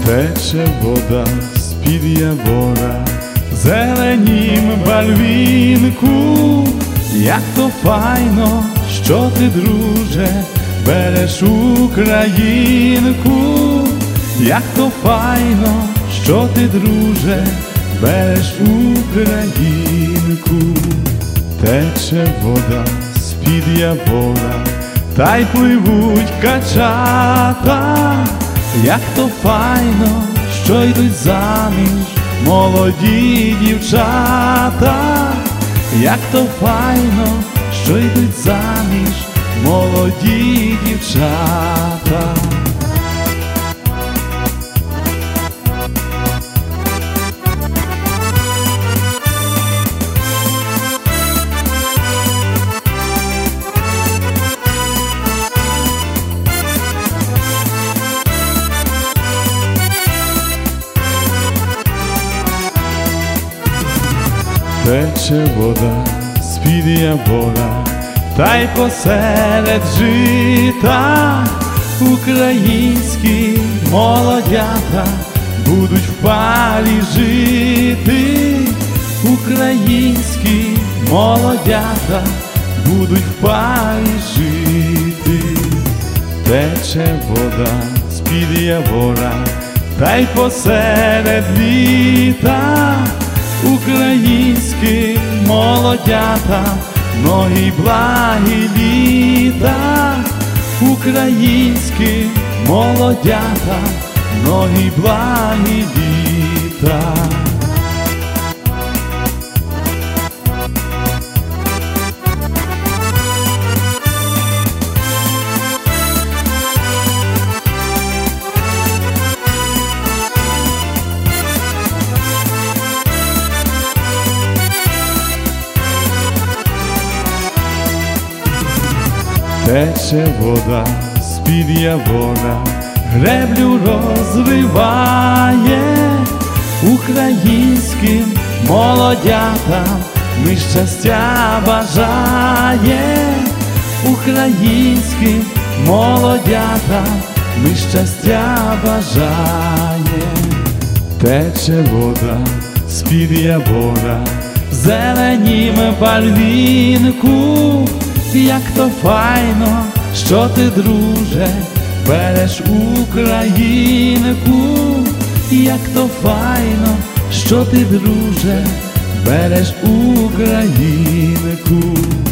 Тече вода з-під явора в зеленім бальвінку. Як то файно, що ти, друже, береш українку. Як то файно, що ти, друже, береш українку. Тече вода з-під явора, та й пливуть качата. Як то файно, що йдуть заміж молоді дівчата. Як то файно, що йдуть заміж молоді дівчата. Тече вода з-під явора, та й посеред жита українські молодята будуть в парі жити. Українські молодята будуть в парі жити. Тече вода з-під явора, та й посеред літа українські молодята, многі благі літа. Українські молодята, многі благі літа. Тече вода з-під явора, греблю розриває. Українським молодятам ми щастя бажає. Українським молодятам ми щастя бажає. Тече вода з-під явора в зеленім бальвінку. Як то файно, що ти, друже, береш українку. Як то файно, що ти, друже, береш українку.